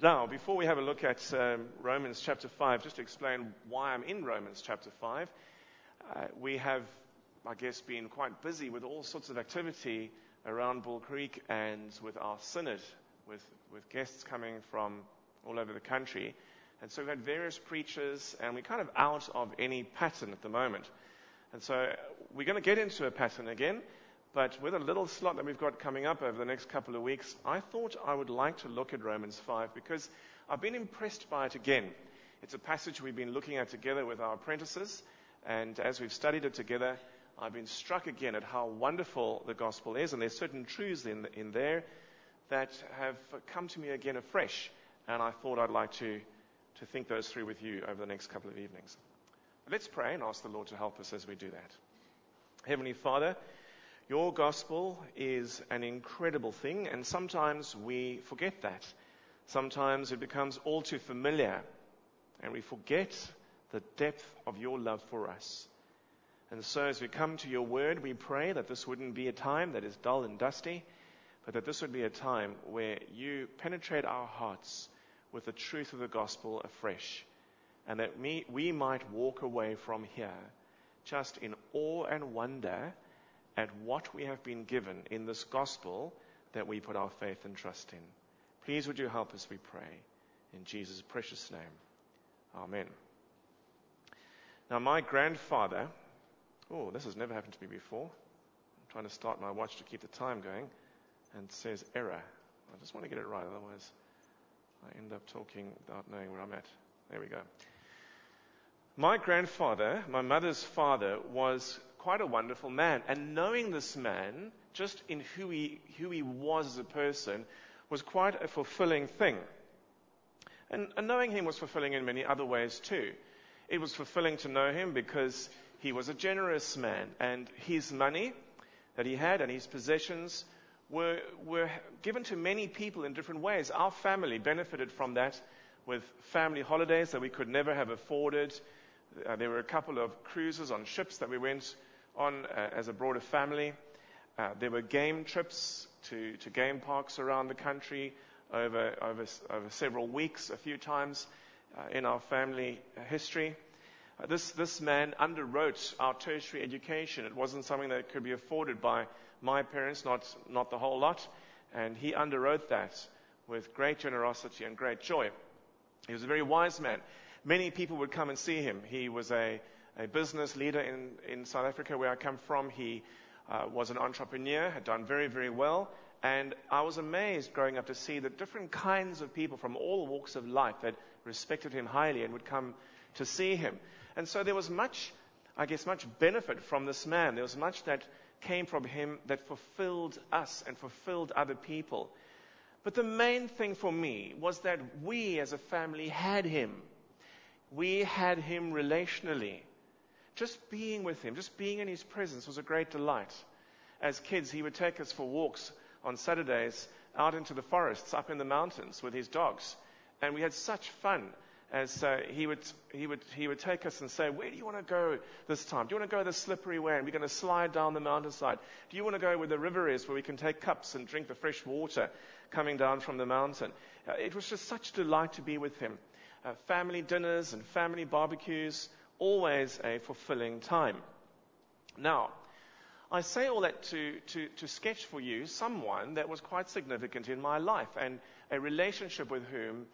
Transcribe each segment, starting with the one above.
Now, before we have a look at Romans chapter 5, just to explain why I'm in Romans chapter 5, we have, I guess, been quite busy with all sorts of activity around Bull Creek and with our synod, with guests coming from all over the country. And so we've had various preachers, and we're kind of out of any pattern at the moment. And so we're going to get into a pattern again, but with a little slot that we've got coming up over the next couple of weeks, I thought I would like to look at Romans 5 because I've been impressed by it again. It's a passage we've been looking at together with our apprentices, and as we've studied it together, I've been struck again at how wonderful the gospel is, and there's certain truths in there that have come to me again afresh, and I thought I'd like to think those through with you over the next couple of evenings. Let's pray and ask the Lord to help us as we do that. Heavenly Father, your gospel is an incredible thing, and sometimes we forget that. Sometimes it becomes all too familiar, and we forget the depth of your love for us. And so as we come to your word, we pray that this wouldn't be a time that is dull and dusty, but that this would be a time where you penetrate our hearts with the truth of the gospel afresh, and that we might walk away from here just in awe and wonder at what we have been given in this gospel that we put our faith and trust in. Please would you help us, we pray, in Jesus' precious name. Amen. Now my grandfather, this has never happened to me before. I'm trying to start my watch to keep the time going, and it says error. I just want to get it right, otherwise I end up talking without knowing where I'm at. There we go. My grandfather, my mother's father, was quite a wonderful man. And knowing this man, just in who he was as a person, was quite a fulfilling thing. And knowing him was fulfilling in many other ways too. It was fulfilling to know him because he was a generous man. And his money that he had and his possessions were given to many people in different ways. Our family benefited from that with family holidays that we could never have afforded. There were a couple of cruises on ships that we went on as a broader family. There were game trips to game parks around the country over several weeks, a few times in our family history. This man underwrote our tertiary education. It wasn't something that could be afforded by my parents, not the whole lot, and he underwrote that with great generosity and great joy. He was a very wise man. Many people would come and see him. He was a business leader in South Africa, where I come from. He was an entrepreneur, had done very, very well. And I was amazed growing up to see the different kinds of people from all walks of life that respected him highly and would come to see him. And so there was much benefit from this man. There was much that came from him that fulfilled us and fulfilled other people. But the main thing for me was that we as a family had him. We had him relationally. Just being with him, just being in his presence was a great delight. As kids, he would take us for walks on Saturdays out into the forests, up in the mountains with his dogs. And we had such fun as he would take us and say, where do you want to go this time? Do you want to go the slippery way and we're going to slide down the mountainside? Do you want to go where the river is, where we can take cups and drink the fresh water coming down from the mountain? It was just such delight to be with him. Family dinners and family barbecues, always a fulfilling time. Now, I say all that to sketch for you someone that was quite significant in my life and a relationship with whom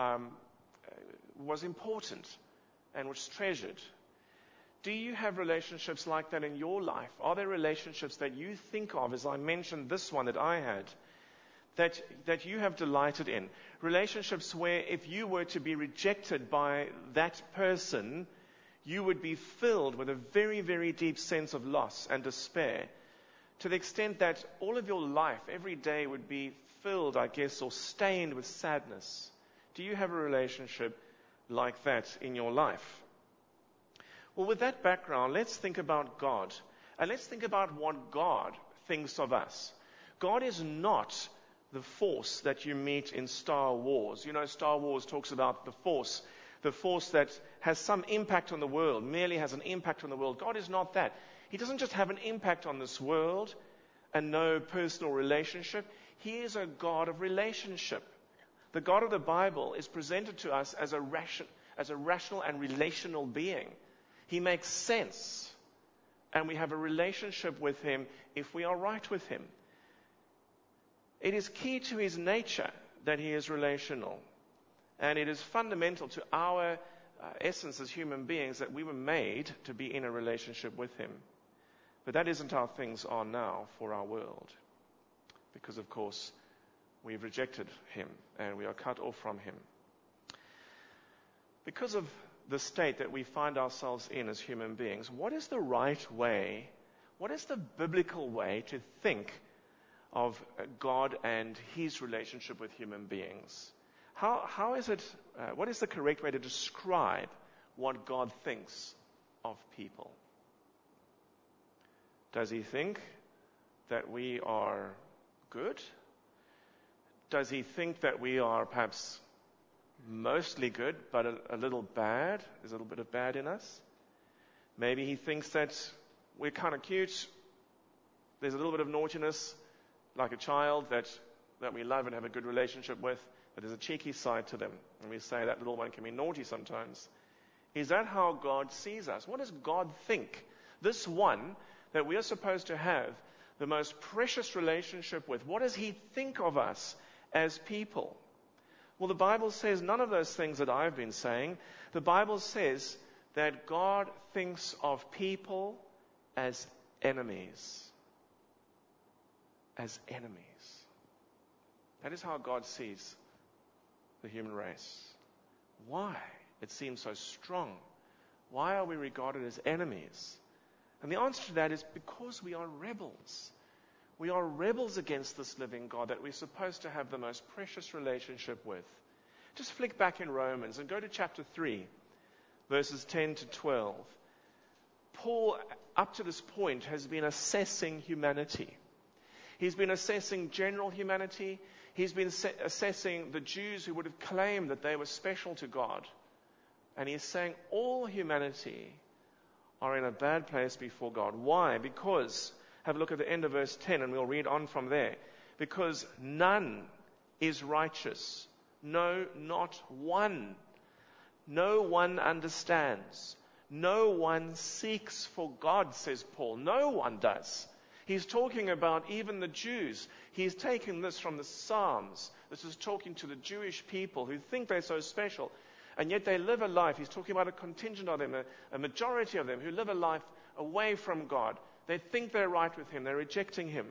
was important and was treasured. Do you have relationships like that in your life? Are there relationships that you think of, as I mentioned this one that I had, that you have delighted in? Relationships where if you were to be rejected by that person, you would be filled with a very, very deep sense of loss and despair, to the extent that all of your life, every day, would be filled, I guess, or stained with sadness. Do you have a relationship like that in your life? Well, with that background, let's think about God. And let's think about what God thinks of us. God is not the force that you meet in Star Wars. You know, Star Wars talks about the force that has some impact on the world, merely has an impact on the world. God is not that. He doesn't just have an impact on this world and no personal relationship. He is a God of relationship. The God of the Bible is presented to us as a rational and relational being. He makes sense, and we have a relationship with him if we are right with him. It is key to his nature that he is relational, and it is fundamental to our essence as human beings that we were made to be in a relationship with him. But that isn't how things are now for our world, because of course we've rejected him and we are cut off from him. Because of the state that we find ourselves in as human beings, what is the right way, what is the biblical way to think of God and his relationship with human beings? How is it, what is the correct way to describe what God thinks of people? Does he think that we are good? Does he think that we are perhaps mostly good, but a little bad? There's a little bit of bad in us. Maybe he thinks that we're kind of cute. There's a little bit of naughtiness, like a child that we love and have a good relationship with, but there's a cheeky side to them. And we say that little one can be naughty sometimes. Is that how God sees us? What does God think? This one that we are supposed to have the most precious relationship with, what does he think of us as people? Well, the Bible says none of those things that I've been saying. The Bible says that God thinks of people as enemies. As enemies. That is how God sees the human race. Why? It seems so strong. Why are we regarded as enemies? And the answer to that is because we are rebels. We are rebels against this living God that we're supposed to have the most precious relationship with. Just flick back in Romans and go to chapter 3, verses 10 to 12. Paul, up to this point, has been assessing humanity. He's been assessing general humanity. He's been assessing the Jews who would have claimed that they were special to God. And he's saying all humanity are in a bad place before God. Why? Because, have a look at the end of verse 10 and we'll read on from there. Because none is righteous. No, not one. No one understands. No one seeks for God, says Paul. No one does. He's talking about even the Jews. He's taken this from the Psalms. This is talking to the Jewish people who think they're so special. And yet they live a life. He's talking about a contingent of them, a majority of them who live a life away from God. They think they're right with him. They're rejecting him.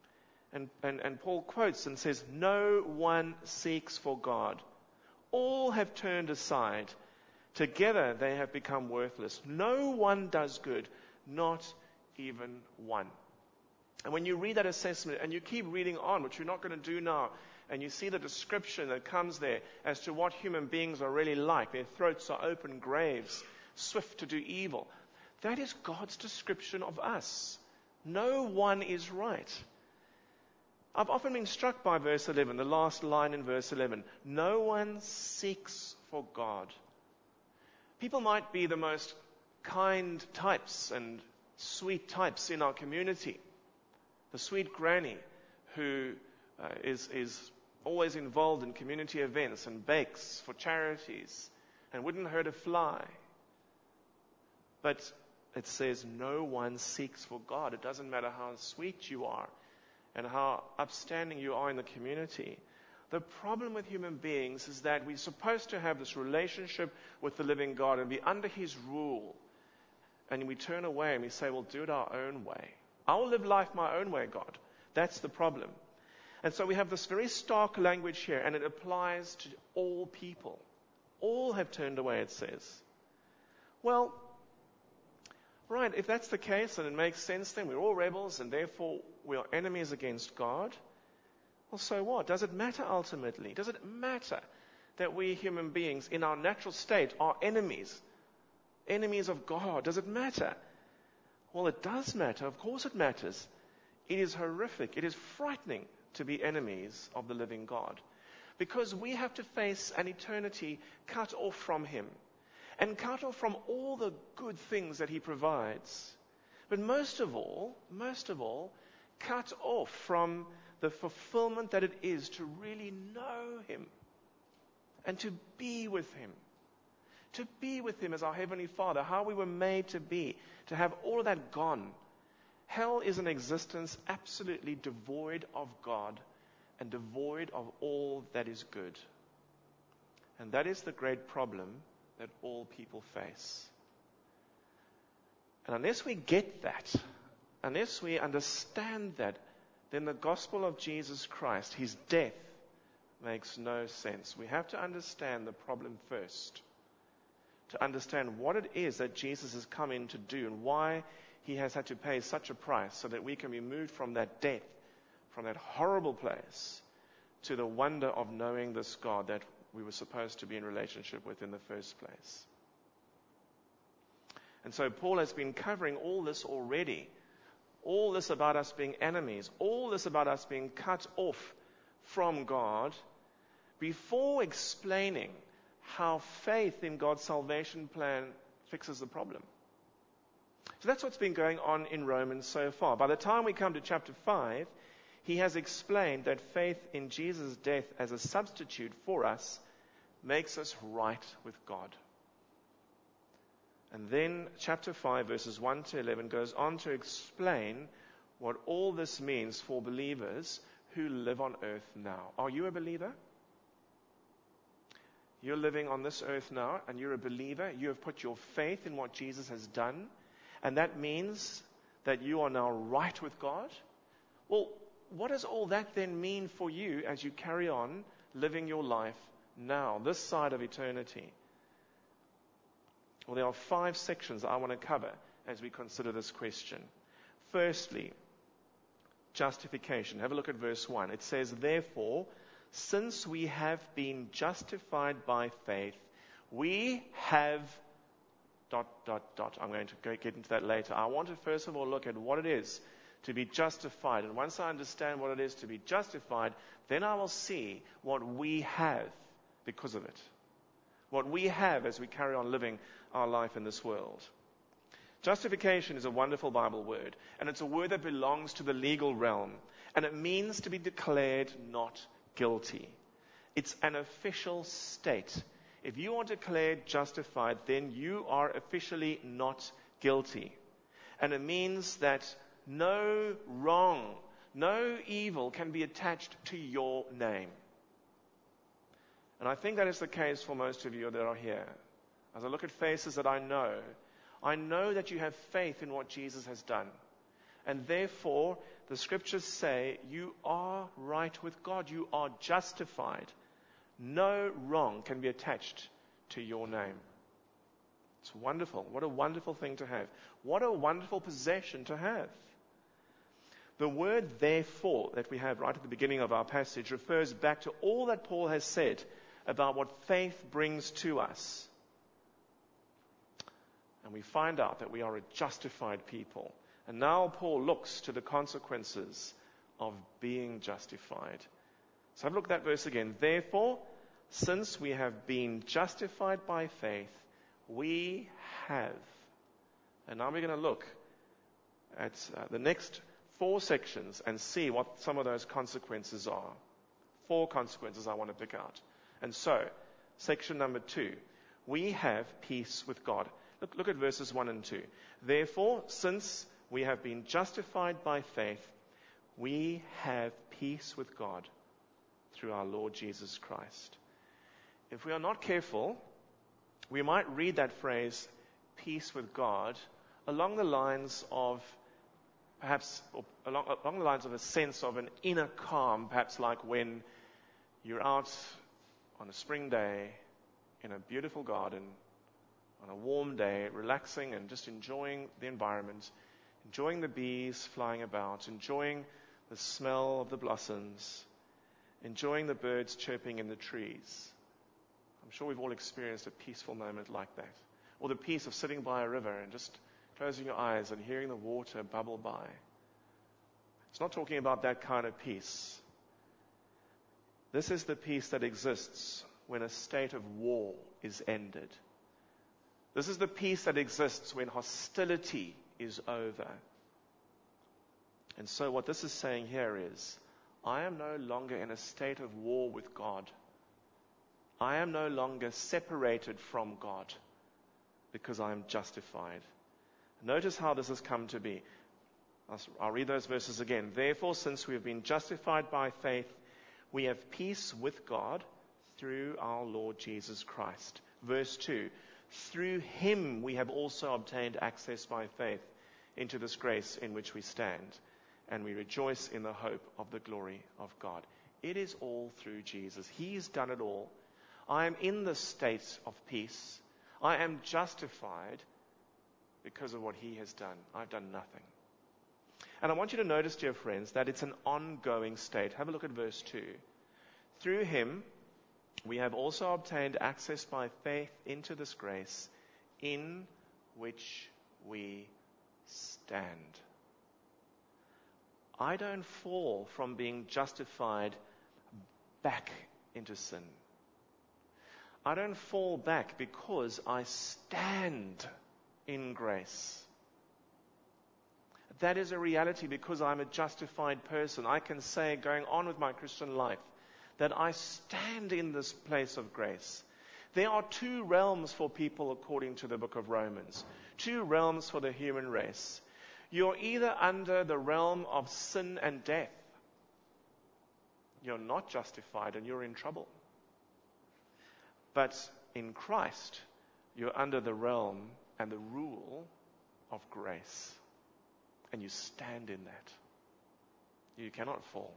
And Paul quotes and says, no one seeks for God. All have turned aside. Together they have become worthless. No one does good, not even one. And when you read that assessment and you keep reading on, which you're not going to do now, and you see the description that comes there as to what human beings are really like. Their throats are open graves, swift to do evil. That is God's description of us. No one is right. I've often been struck by verse 11, the last line in verse 11. No one seeks for God. People might be the most kind types and sweet types in our community. The sweet granny who is always involved in community events and bakes for charities and wouldn't hurt a fly. But it says no one seeks for God. It doesn't matter how sweet you are and how upstanding you are in the community. The problem with human beings is that we're supposed to have this relationship with the living God and be under his rule. And we turn away and we say, we'll do it our own way. I'll live life my own way, God. That's the problem. And so we have this very stark language here, and it applies to all people. All have turned away, it says. Well, right, if that's the case, and it makes sense, then we're all rebels, and therefore we are enemies against God. Well, so what? Does it matter ultimately? Does it matter that we human beings in our natural state are enemies? Enemies of God? Does it matter? Well, it does matter. Of course it matters. It is horrific. It is frightening to be enemies of the living God. Because we have to face an eternity cut off from him. And cut off from all the good things that he provides. But most of all, cut off from the fulfillment that it is to really know him. and to be with Him. To be with Him as our Heavenly Father, how we were made to be, to have all of that gone. Hell is an existence absolutely devoid of God and devoid of all that is good. And that is the great problem that all people face. And unless we get that, unless we understand that, then the gospel of Jesus Christ, His death, makes no sense. We have to understand the problem first. To understand what it is that Jesus has come in to do and why He has had to pay such a price so that we can be moved from that death, from that horrible place, to the wonder of knowing this God that we were supposed to be in relationship with in the first place. And so Paul has been covering all this already. All this about us being enemies, all this about us being cut off from God, before explaining how faith in God's salvation plan fixes the problem. So that's what's been going on in Romans so far. By the time we come to chapter 5, he has explained that faith in Jesus' death as a substitute for us makes us right with God. And then chapter 5, verses 1 to 11 goes on to explain what all this means for believers who live on earth now. Are you a believer? You're living on this earth now, and you're a believer. You have put your faith in what Jesus has done, and that means that you are now right with God. Well, what does all that then mean for you as you carry on living your life now, this side of eternity? Well, there are 5 sections I want to cover as we consider this question. Firstly, justification. Have a look at verse 1. It says, therefore, since we have been justified by faith, we have... I'm going to get into that later. I want to first of all look at what it is to be justified. And once I understand what it is to be justified, then I will see what we have because of it. What we have as we carry on living our life in this world. Justification is a wonderful Bible word, and it's a word that belongs to the legal realm, and it means to be declared not guilty. It's an official state. If you are declared justified, then you are officially not guilty. And it means that no wrong, no evil can be attached to your name. And I think that is the case for most of you that are here. As I look at faces that I know that you have faith in what Jesus has done. And therefore, the scriptures say you are right with God. You are justified. No wrong can be attached to your name. It's wonderful. What a wonderful thing to have. What a wonderful possession to have. The word therefore that we have right at the beginning of our passage refers back to all that Paul has said about what faith brings to us. And we find out that we are a justified people. And now Paul looks to the consequences of being justified. So have a look at that verse again. Therefore, since we have been justified by faith, we have. And now we're going to look at the next 4 sections and see what some of those consequences are. 4 consequences I want to pick out. And so, section number 2, we have peace with God. Look at verses 1 and 2. Therefore, since we have been justified by faith, we have peace with God through our Lord Jesus Christ. If we are not careful, we might read that phrase, peace with God, along the lines of perhaps along the lines of a sense of an inner calm, perhaps like when you're out on a spring day in a beautiful garden, on a warm day, relaxing and just enjoying the environment, enjoying the bees flying about, enjoying the smell of the blossoms, enjoying the birds chirping in the trees. I'm sure we've all experienced a peaceful moment like that. Or the peace of sitting by a river and just closing your eyes and hearing the water bubble by. It's not talking about that kind of peace. This is the peace that exists when a state of war is ended. This is the peace that exists when hostility is over. And so what this is saying here is, I am no longer in a state of war with God. I am no longer separated from God because I am justified. Notice how this has come to be. I'll read those verses again. Therefore, since we have been justified by faith, we have peace with God through our Lord Jesus Christ. Verse 2, through him we have also obtained access by faith into this grace in which we stand, and we rejoice in the hope of the glory of God. It is all through Jesus. He's done it all. I am in the state of peace. I am justified because of what he has done. I've done nothing. And I want you to notice, dear friends, that it's an ongoing state. Have a look at verse 2. Through him, we have also obtained access by faith into this grace in which we stand. I don't fall from being justified back into sin. I don't fall back because I stand in grace. That is a reality because I'm a justified person. I can say, going on with my Christian life, that I stand in this place of grace. There are two realms for people according to the book of Romans. Two realms for the human race. You're either under the realm of sin and death. You're not justified and you're in trouble. But in Christ, you're under the realm and the rule of grace. And you stand in that. You cannot fall.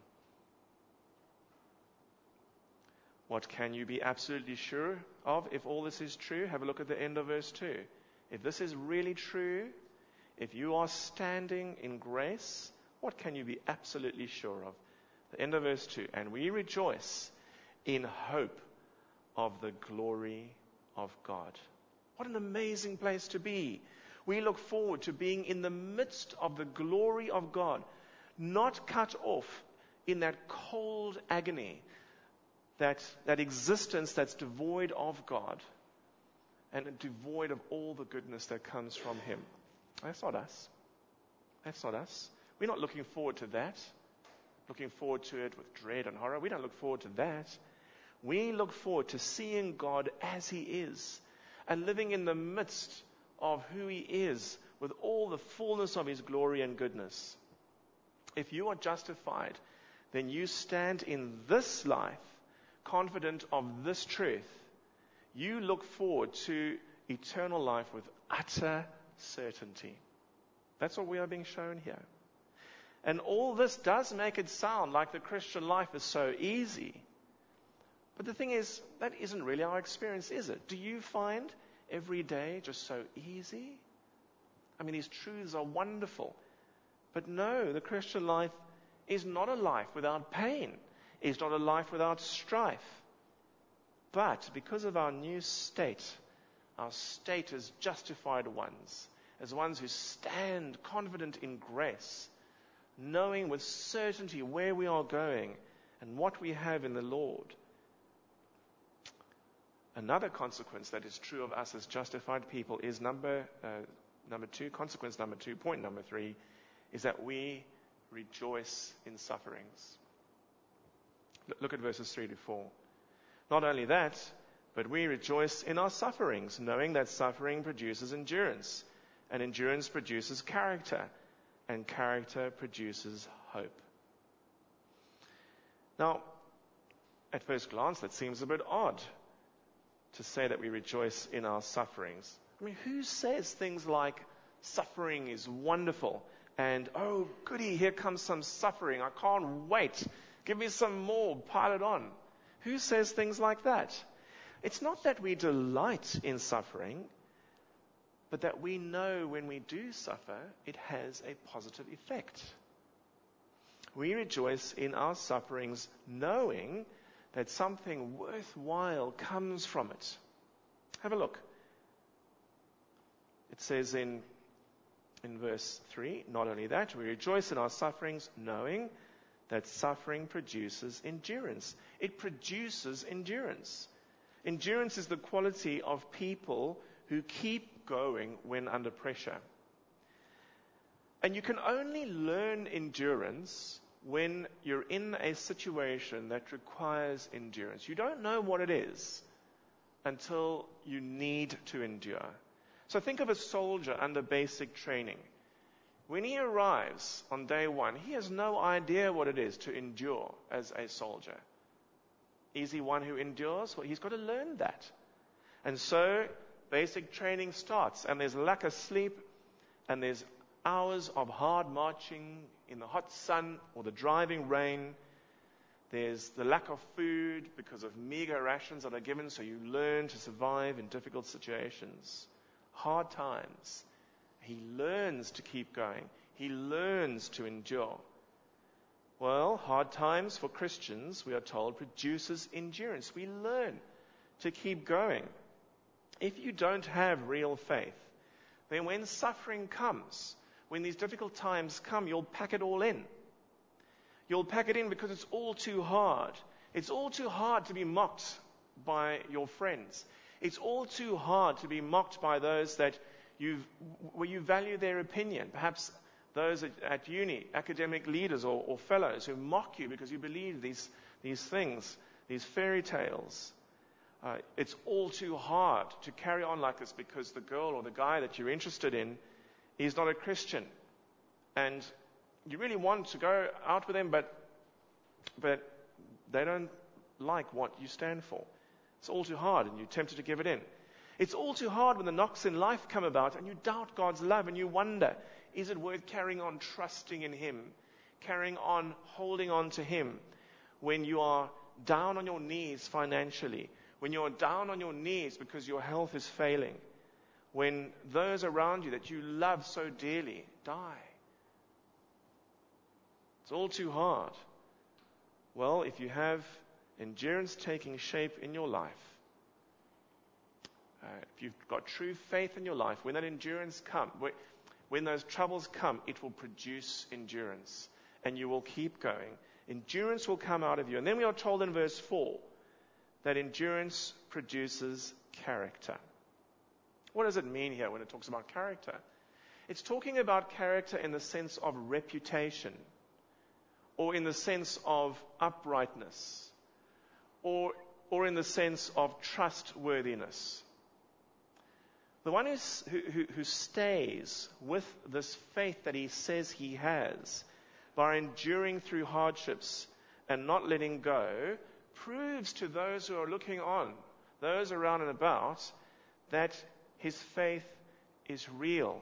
What can you be absolutely sure of if all this is true? Have a look at the end of verse 2. If this is really true, if you are standing in grace, what can you be absolutely sure of? The end of verse 2. And we rejoice in hope of the glory of God. What an amazing place to be. We look forward to being in the midst of the glory of God, not cut off in that cold agony, that existence that's devoid of God and devoid of all the goodness that comes from him. That's not us. That's not us. We're not looking forward to that, looking forward to it with dread and horror. We don't look forward to that. We look forward to seeing God as he is and living in the midst of who he is with all the fullness of his glory and goodness. If you are justified, then you stand in this life confident of this truth. You look forward to eternal life with utter certainty. That's what we are being shown here. And all this does make it sound like the Christian life is so easy. But the thing is, that isn't really our experience, is it? Do you find every day just so easy? I mean, these truths are wonderful. But no, the Christian life is not a life without pain. It's not a life without strife. But because of our new state, our state as justified ones, as ones who stand confident in grace, knowing with certainty where we are going and what we have in the Lord. Another consequence that is true of us as justified people is number two, consequence number 2, point number 3, is that we rejoice in sufferings. Look at verses 3 to 4. Not only that, but we rejoice in our sufferings, knowing that suffering produces endurance, and endurance produces character, and character produces hope. Now, at first glance, that seems a bit odd to say that we rejoice in our sufferings. I mean, who says things like, suffering is wonderful, and, oh, goody, here comes some suffering, I can't wait, give me some more, pile it on. Who says things like that? It's not that we delight in suffering, but that we know when we do suffer, it has a positive effect. We rejoice in our sufferings knowing that something worthwhile comes from it. Have a look. It says in verse 3, not only that, we rejoice in our sufferings knowing that suffering produces endurance. It produces endurance. Endurance is the quality of people who keep going when under pressure. And you can only learn endurance when you're in a situation that requires endurance. You don't know what it is until you need to endure. So think of a soldier under basic training. When he arrives on day one, he has no idea what it is to endure as a soldier. Is he one who endures? Well, he's got to learn that. And so basic training starts, and there's lack of sleep, and there's hours of hard marching in the hot sun or the driving rain. There's the lack of food because of meager rations that are given, so you learn to survive in difficult situations. Hard times. He learns to keep going. He learns to endure. Well, hard times for Christians, we are told, produces endurance. We learn to keep going. If you don't have real faith, then when suffering comes, when these difficult times come, you'll pack it all in. You'll pack it in because it's all too hard. It's all too hard to be mocked by your friends. It's all too hard to be mocked by those where you value their opinion. Perhaps those at uni, academic leaders or fellows who mock you because you believe these things, these fairy tales. It's all too hard to carry on like this because the girl or the guy that you're interested in is not a Christian. And you really want to go out with them, but they don't like what you stand for. It's all too hard, and you're tempted to give it in. It's all too hard when the knocks in life come about, and you doubt God's love, and you wonder, is it worth carrying on trusting in Him, carrying on holding on to Him, when you are down on your knees financially, when you're down on your knees because your health is failing, when those around you that you love so dearly die? It's all too hard. Well, if you have endurance taking shape in your life, if you've got true faith in your life, when that endurance comes, when those troubles come, it will produce endurance, and you will keep going. Endurance will come out of you. And then we are told in verse 4 that endurance produces character. What does it mean here when it talks about character? It's talking about character in the sense of reputation, or in the sense of uprightness, or in the sense of trustworthiness. The one who stays with this faith that he says he has by enduring through hardships and not letting go proves to those who are looking on, those around and about, that his faith is real.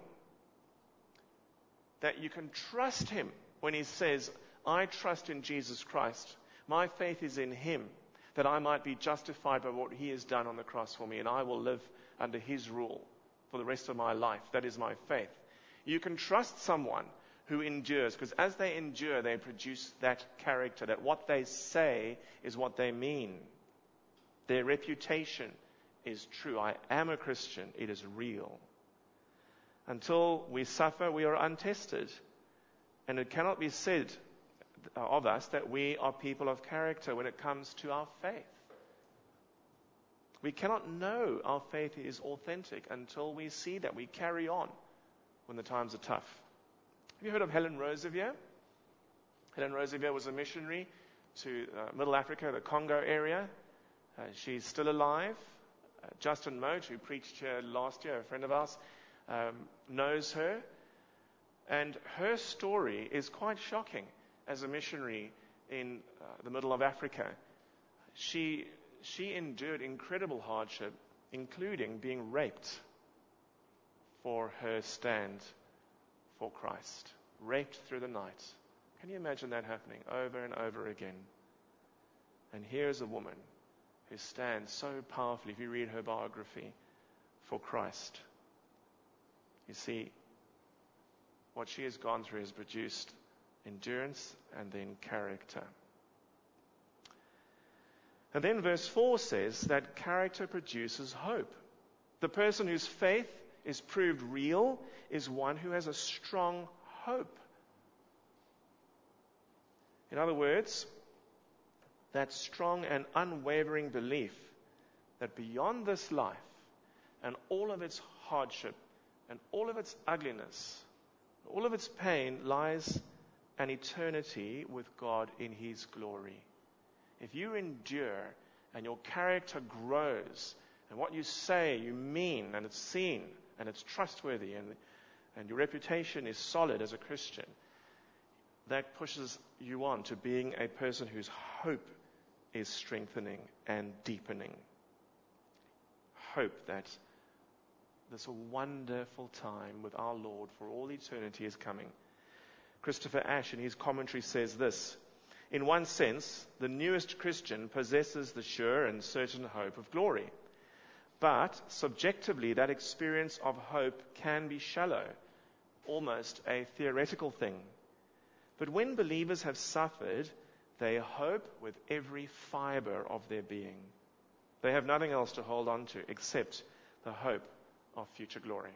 That you can trust him when he says, I trust in Jesus Christ. My faith is in him, that I might be justified by what he has done on the cross for me, and I will live under his rule for the rest of my life. That is my faith. You can trust someone who endures, because as they endure, they produce that character, that what they say is what they mean. Their reputation is true. I am a Christian. It is real. Until we suffer, we are untested. And it cannot be said of us that we are people of character when it comes to our faith. We cannot know our faith is authentic until we see that we carry on when the times are tough. Have you heard of Helen Roseveare? Helen Roseveare was a missionary to Middle Africa, the Congo area. She's still alive. Justin Moat, who preached here last year, a friend of ours, knows her. And her story is quite shocking as a missionary in the middle of Africa. She endured incredible hardship, including being raped for her stand for Christ. Raped through the night. Can you imagine that happening over and over again? And here's a woman who stands so powerfully, if you read her biography, for Christ. You see, what she has gone through has produced endurance and then character. And then verse 4 says that character produces hope. The person whose faith is proved real is one who has a strong hope. In other words, that strong and unwavering belief that beyond this life and all of its hardship and all of its ugliness, all of its pain, lies an eternity with God in His glory. If you endure and your character grows and what you say you mean, and it's seen, and it's trustworthy, and your reputation is solid as a Christian, that pushes you on to being a person whose hope is strengthening and deepening. Hope that this wonderful time with our Lord for all eternity is coming. Christopher Ash, in his commentary, says this: in one sense, the newest Christian possesses the sure and certain hope of glory. But subjectively, that experience of hope can be shallow, almost a theoretical thing. But when believers have suffered, they hope with every fiber of their being. They have nothing else to hold on to except the hope of future glory.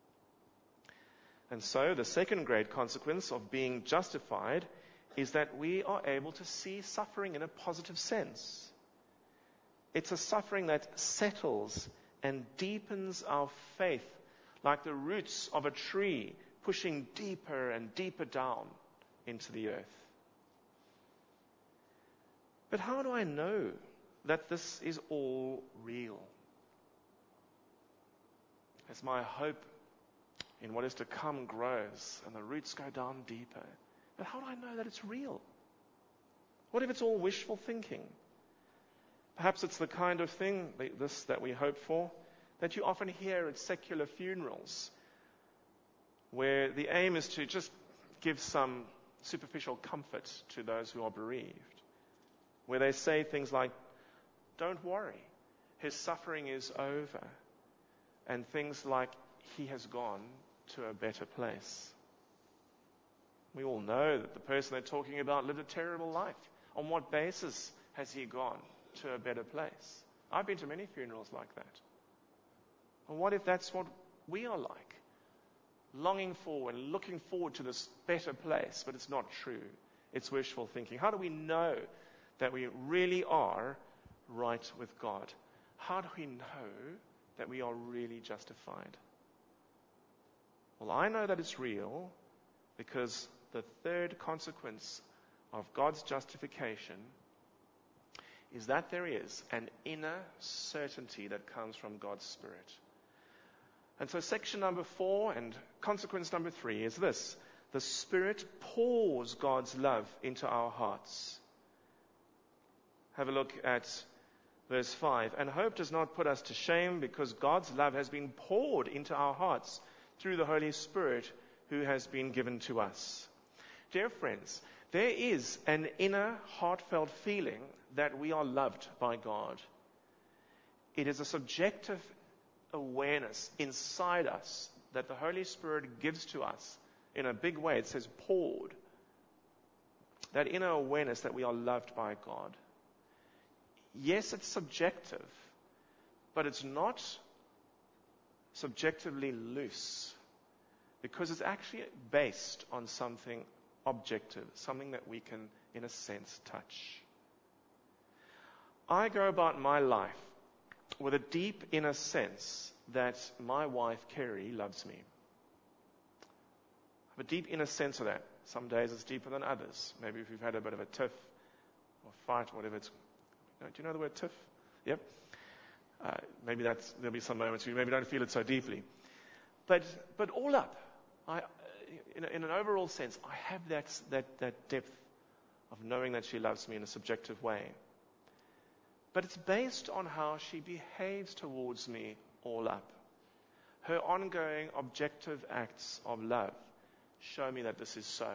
And so the second great consequence of being justified is that we are able to see suffering in a positive sense. It's a suffering that settles and deepens our faith like the roots of a tree pushing deeper and deeper down into the earth. But how do I know that this is all real? As my hope in what is to come grows and the roots go down deeper, but how do I know that it's real? What if it's all wishful thinking? Perhaps it's the kind of thing, that we hope for, that you often hear at secular funerals, where the aim is to just give some superficial comfort to those who are bereaved, where they say things like, "Don't worry, his suffering is over," and things like, "He has gone to a better place." We all know that the person they're talking about lived a terrible life. On what basis has he gone to a better place? I've been to many funerals like that. And what if that's what we are like? Longing for and looking forward to this better place, but it's not true. It's wishful thinking. How do we know that we really are right with God? How do we know that we are really justified? Well, I know that it's real because the third consequence of God's justification is that there is an inner certainty that comes from God's Spirit. And so section number 4 and consequence number 3 is this: the Spirit pours God's love into our hearts. Have a look at verse 5. And hope does not put us to shame, because God's love has been poured into our hearts through the Holy Spirit who has been given to us. Dear friends, there is an inner heartfelt feeling that we are loved by God. It is a subjective awareness inside us that the Holy Spirit gives to us in a big way. It says poured. That inner awareness that we are loved by God. Yes, it's subjective, but it's not subjectively loose, because it's actually based on something objective, something that we can, in a sense, touch. I go about my life with a deep inner sense that my wife, Kerry, loves me. I have a deep inner sense of that. Some days it's deeper than others. Maybe if you've had a bit of a tiff or fight, whatever it's... Do you know the word tiff? Yep. Maybe there'll be some moments where you maybe don't feel it so deeply. But all up, in an overall sense, I have that depth of knowing that she loves me in a subjective way. But it's based on how she behaves towards me all up. Her ongoing objective acts of love show me that this is so.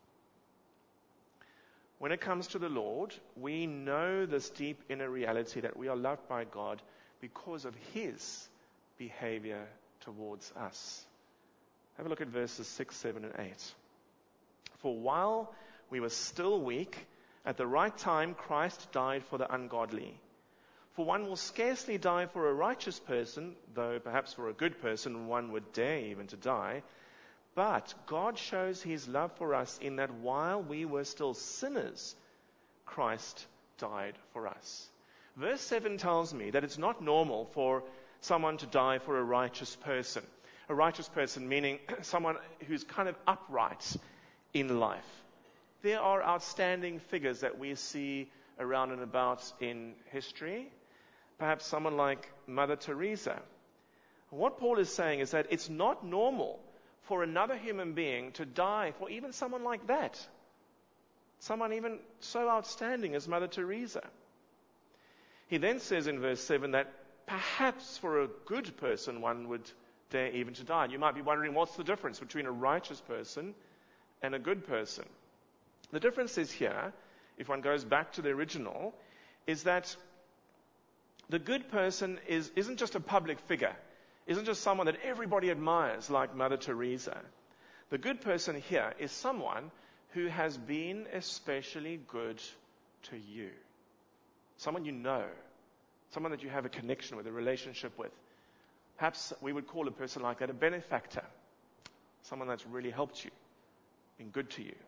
When it comes to the Lord, we know this deep inner reality that we are loved by God because of His behavior towards us. Have a look at verses 6, 7, and 8. For while we were still weak, at the right time Christ died for the ungodly. For one will scarcely die for a righteous person, though perhaps for a good person one would dare even to die. But God shows His love for us in that while we were still sinners, Christ died for us. Verse 7 tells me that it's not normal for someone to die for a righteous person. A righteous person meaning someone who's kind of upright in life. There are outstanding figures that we see around and about in history. perhaps someone like Mother Teresa. What Paul is saying is that it's not normal for another human being to die for even someone like that. Someone even so outstanding as Mother Teresa. He then says in verse 7 that perhaps for a good person one would dare even to die. You might be wondering, what's the difference between a righteous person and a good person? The difference is here, if one goes back to the original, is that the good person isn't just a public figure, isn't just someone that everybody admires like Mother Teresa. The good person here is someone who has been especially good to you. Someone you know, someone that you have a connection with, a relationship with. Perhaps we would call a person like that a benefactor, someone that's really helped you, been good to you.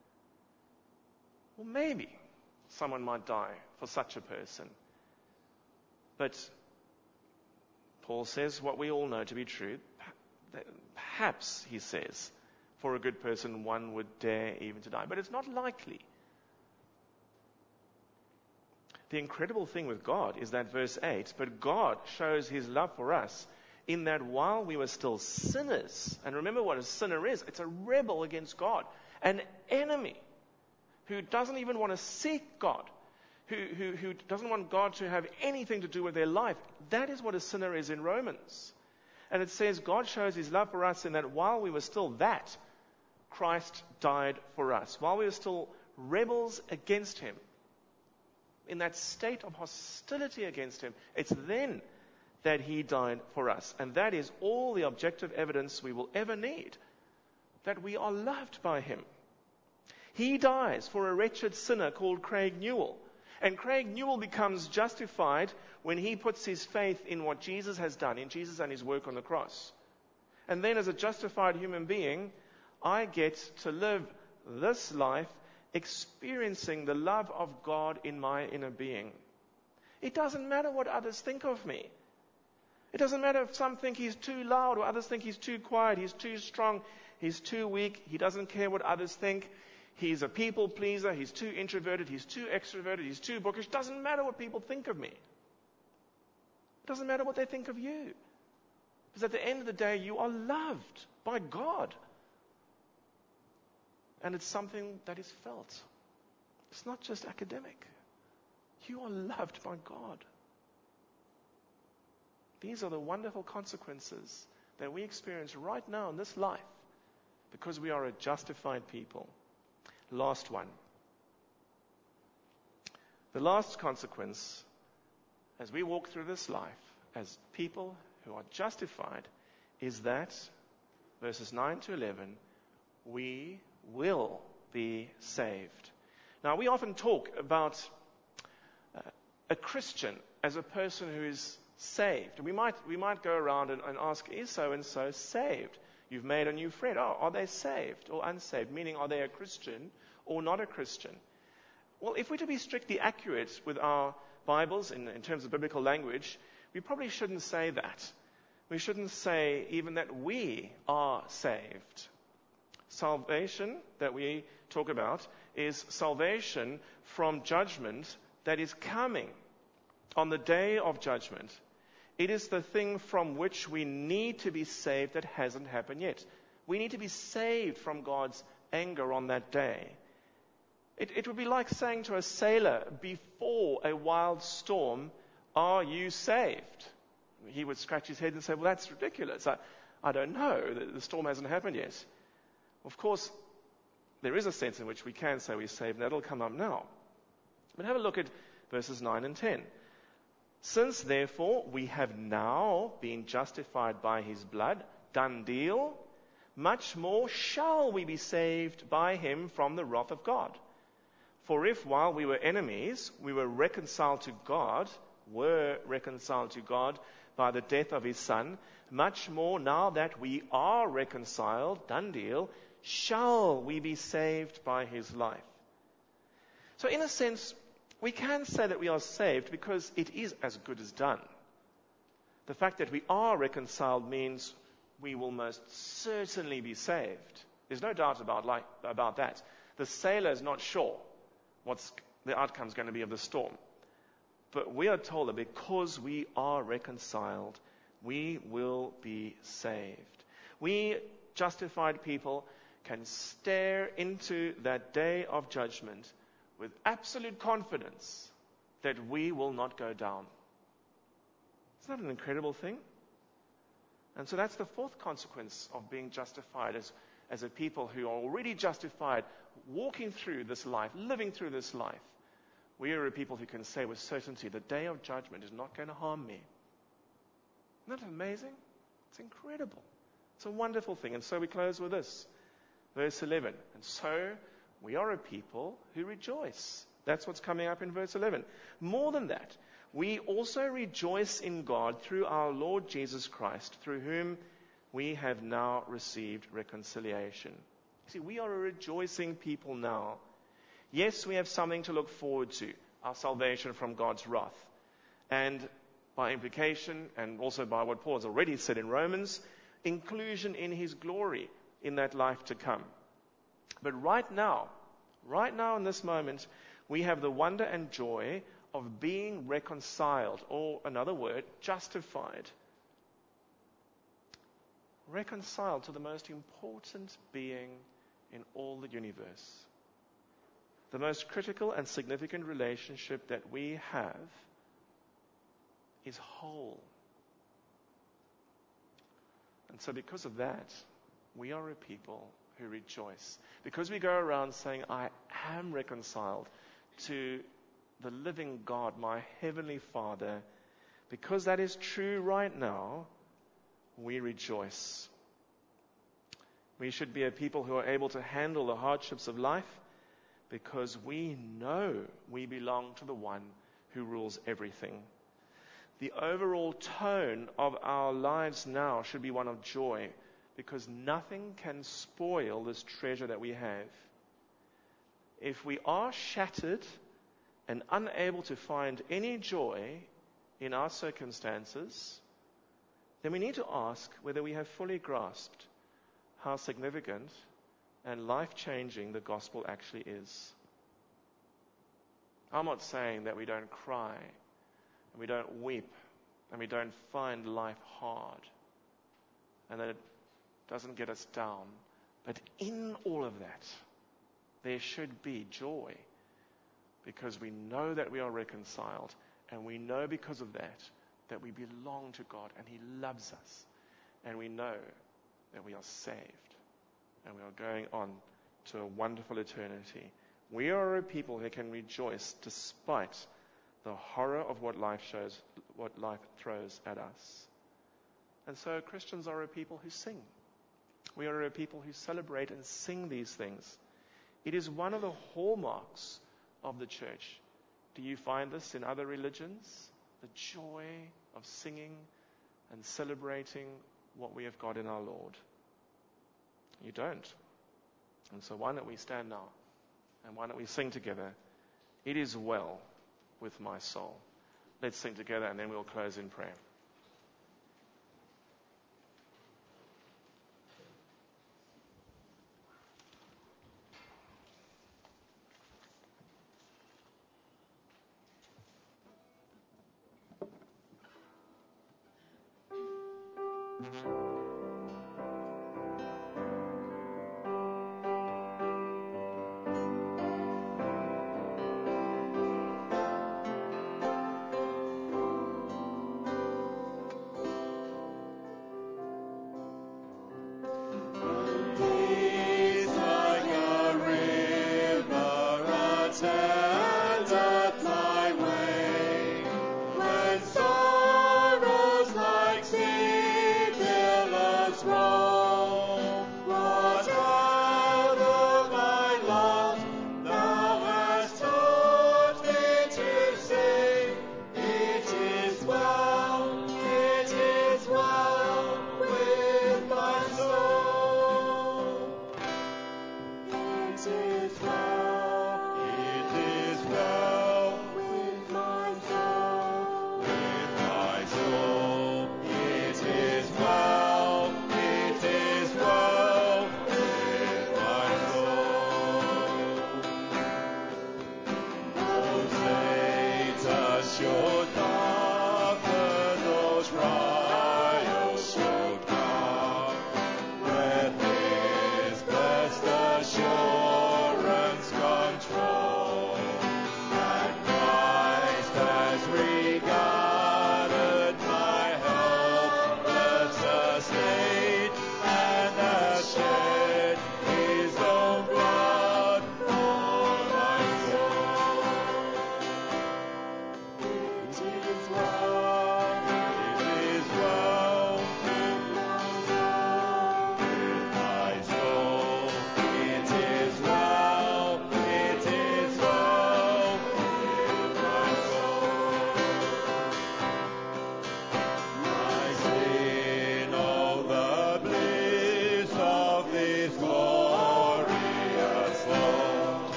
Well, maybe someone might die for such a person. But Paul says what we all know to be true. Perhaps, he says, for a good person one would dare even to die. But it's not likely. The incredible thing with God is that verse 8, but God shows his love for us in that while we were still sinners, and remember what a sinner is, it's a rebel against God, an enemy who doesn't even want to seek God, who doesn't want God to have anything to do with their life. That is what a sinner is in Romans. And it says God shows his love for us in that while we were still that, Christ died for us. While we were still rebels against him, in that state of hostility against him, it's then that he died for us. And that is all the objective evidence we will ever need, that we are loved by him. He dies for a wretched sinner called Craig Newell. And Craig Newell becomes justified when he puts his faith in what Jesus has done, in Jesus and his work on the cross. And then as a justified human being, I get to live this life experiencing the love of God in my inner being. It doesn't matter what others think of me. It doesn't matter if some think he's too loud or others think he's too quiet, he's too strong, he's too weak, he doesn't care what others think. He's a people pleaser, he's too introverted, he's too extroverted, he's too bookish. It doesn't matter what people think of me. It doesn't matter what they think of you. Because at the end of the day, you are loved by God. And it's something that is felt. It's not just academic. You are loved by God. These are the wonderful consequences that we experience right now in this life because we are a justified people. Last one. The last consequence as we walk through this life as people who are justified is that, verses 9 to 11, we will be saved. Now, we often talk about a Christian as a person who is saved. We might go around and ask, is so-and-so saved? You've made a new friend. Oh, are they saved or unsaved? Meaning, are they a Christian or not a Christian? Well, if we're to be strictly accurate with our Bibles in terms of biblical language, we probably shouldn't say that. We shouldn't say even that we are saved. Salvation that we talk about is salvation from judgment that is coming on the day of judgment. It is the thing from which we need to be saved that hasn't happened yet. We need to be saved from God's anger on that day. It would be like saying to a sailor before a wild storm, are you saved? He would scratch his head and say, well, that's ridiculous. I don't know. The storm hasn't happened yet. Of course, there is a sense in which we can say we're saved, and that'll come up now. But have a look at verses 9 and 10. Since, therefore, we have now been justified by his blood, done deal, much more shall we be saved by him from the wrath of God. For if while we were enemies, we were reconciled to God by the death of his Son, much more now that we are reconciled, done deal, shall we be saved by his life. So in a sense, we can say that we are saved because it is as good as done. The fact that we are reconciled means we will most certainly be saved. There's no doubt about that. The sailor is not sure what the outcome is going to be of the storm. But we are told that because we are reconciled, we will be saved. We justified people can stare into that day of judgment with absolute confidence that we will not go down. Isn't that an incredible thing? And so that's the fourth consequence of being justified as a people who are already justified, walking through this life, living through this life. We are a people who can say with certainty, the day of judgment is not going to harm me. Isn't that amazing? It's incredible. It's a wonderful thing. And so we close with this. Verse 11. And so we are a people who rejoice. That's what's coming up in verse 11. More than that, we also rejoice in God through our Lord Jesus Christ, through whom we have now received reconciliation. You see, we are a rejoicing people now. Yes, we have something to look forward to, our salvation from God's wrath. And by implication, and also by what Paul has already said in Romans, inclusion in his glory in that life to come. But right now in this moment, we have the wonder and joy of being reconciled, or another word, justified. Reconciled to the most important being in all the universe. The most critical and significant relationship that we have is whole. And so because of that, we are a people who rejoice. Because we go around saying, I am reconciled to the living God, my heavenly Father. Because that is true right now, we rejoice. We should be a people who are able to handle the hardships of life because we know we belong to the one who rules everything. The overall tone of our lives now should be one of joy because nothing can spoil this treasure that we have. If we are shattered and unable to find any joy in our circumstances, then we need to ask whether we have fully grasped how significant and life-changing the gospel actually is. I'm not saying that we don't cry, and we don't weep, and we don't find life hard, and that it doesn't get us down. But in all of that, there should be joy, because we know that we are reconciled, and we know because of that we belong to God, and He loves us, and we know that we are saved, and we are going on to a wonderful eternity. We are a people who can rejoice despite the horror of what life throws at us. And so Christians are a people who sing. We are a people who celebrate and sing these things. It is one of the hallmarks of the church. Do you find this in other religions? The joy of singing and celebrating what we have got in our Lord. You don't. And so why don't we stand now? And why don't we sing together? It is well with my soul. Let's sing together and then we'll close in prayer. Sorrows like sea billows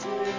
to